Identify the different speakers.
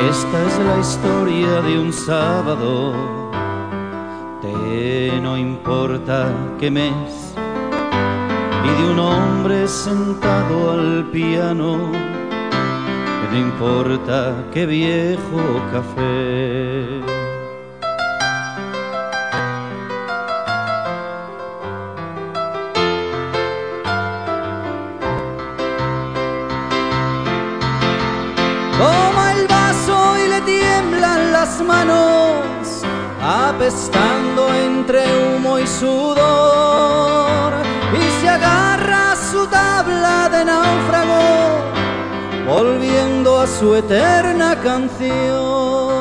Speaker 1: Esta es la historia de un sábado, no importa qué mes, y de un hombre sentado al piano, no importa qué viejo café. Toma el vaso y le tiemblan las manos, apestando entre humo y sudor, y se agarra a su tabla de náufrago, volviendo a su eterna canción.